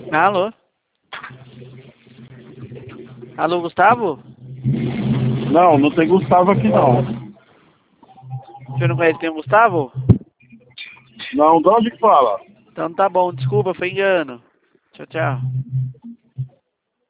Alô? Alô, Gustavo? Não, não tem Gustavo aqui não. O senhor não conhece quem é o Gustavo? Não, de onde que fala? Então tá bom, desculpa, foi engano. Tchau, tchau.